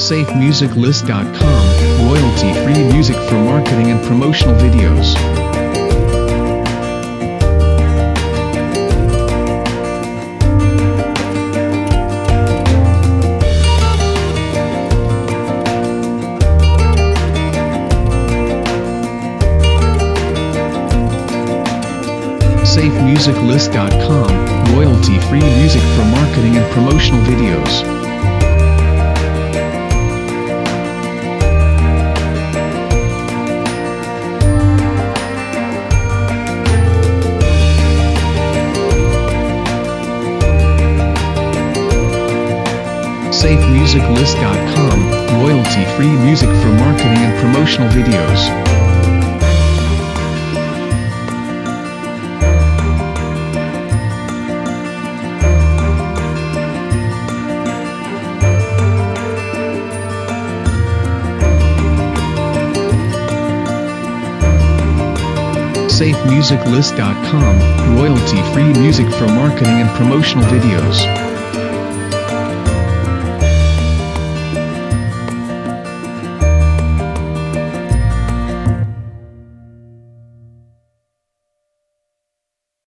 SafeMusicList.com, royalty-free music for marketing and promotional videos. SafeMusicList.com, royalty-free music for marketing and promotional videos. SafeMusicList.com, royalty-free music for marketing and promotional videos. SafeMusicList.com, royalty-free music for marketing and promotional videos.